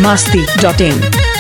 biharmasti.in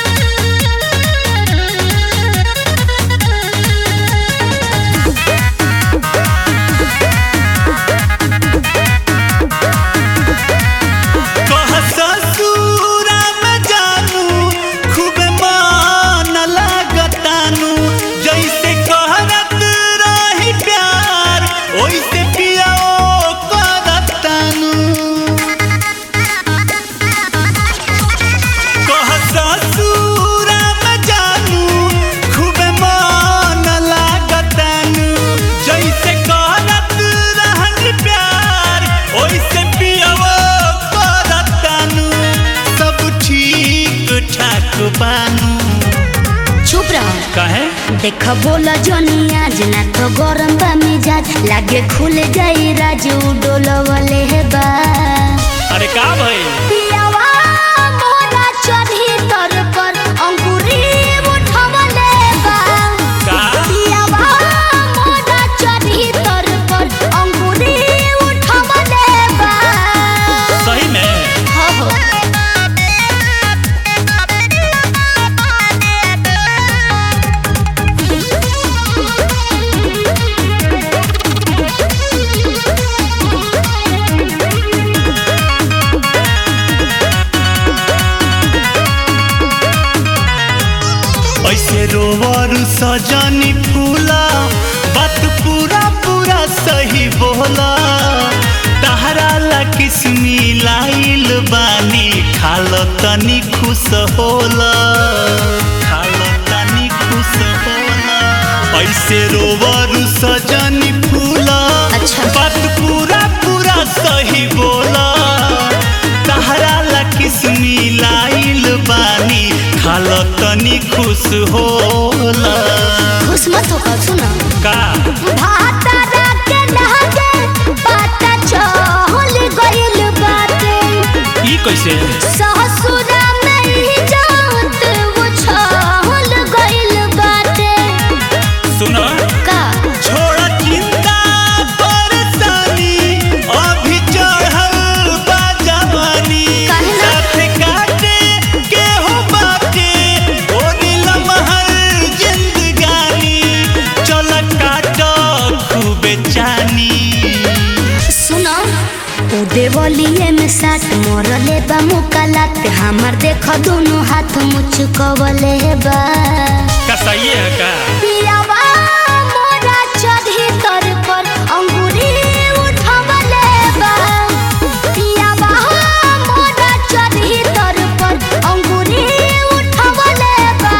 चुप रहो काहे देख बोला जोनी आज ना तो गरम बा मिजाज लागे खुल जाई राजू डोलवले है बा। अरे का भइल पियावा मोरा चढ़ी तर पर अंकुरी उठवले बा। का पियावा मोरा चढ़ी तर पर अंकुरी उठवले बा। सही में हो ऐसे रोवर सजनी फूला बात पूरा पूरा सही बोला तहरा ला किस्मी लाइल बानी खाल तनी खुश होला खाल तनी खुश होला ऐसे रोवर सजनी फूला अच्छा। बात पूरा पूरा सही बोला तहरा ला किस्मी लाइल बानी खाल तनी खुश होला खुश मत हो सुना का भातारा के लहगे बाता चहल गइल बाटे ई कैसे ससुरा में ही जात वो छहल गइल बाटे। सुनो का छोड़ा चिंता परेशानी अभी चढ़ल बा जवानी काहे ना? साथ काटे के हो बाटे ओ नीलम हर जिंदगानी चल काट खूबे चानी। सुनो ओ देवलिए में साथ मोरले बा मुकालात हमार देख दोनों हाथ मुचकवले बा। का सही है का पियावा मोरा चढ़ी तर पर अंगूरी उठवले बा। पियावा मोरा चढ़ी तर पर अंगूरी उठवले बा।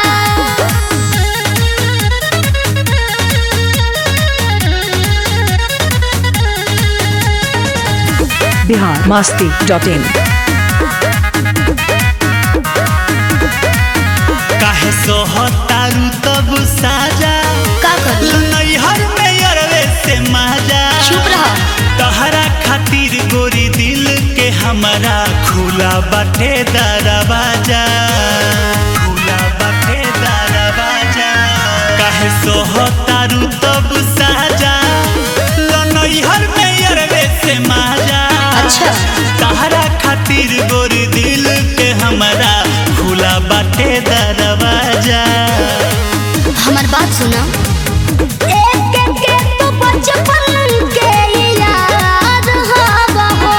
biharmasti.in काहे सोहतारू तब साजा का करी नैहर में अरवे से माजा चुप रहो तहरा खातिर गोरी दिल के हमारा खुला बाटे दरवाजा खुला बाटे दरवाजा काहे सोहतारू तब साजा नैहर में अरवे से माजा अच्छा। तहरा खातिर गोरी दिल के हमारा खुला बाटे दरवाजा। हमार बात सुनो एक एक के तो बचपन के याद हवा हो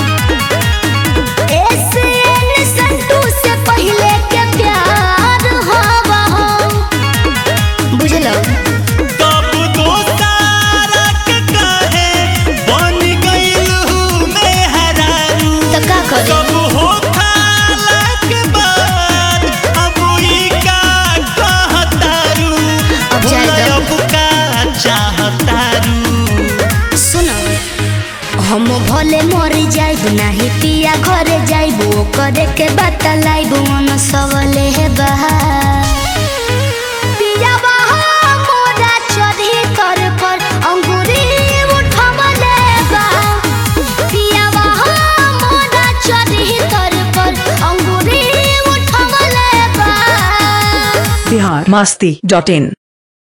ऐसे संतू से पहले के प्यार हवा हो बुझलो तब दोस्तारा के काहे बन गइल हूँ मैं हरारू तो का करे सब हो खाला के बाद अब ई का कहतारू अब जाए दो। अब का चाहतारू सुनो हम भले मरी जाइब नाही पिया घरे जाइब करे के बतलाइब मन सवले है बहा। पिया बहा मोरा चढ़ी कर पर अंगूरी उठवले बा। पिया बहा मोरा चढ़ी कर पर अंगूरी उठवले बा। biharmasti.in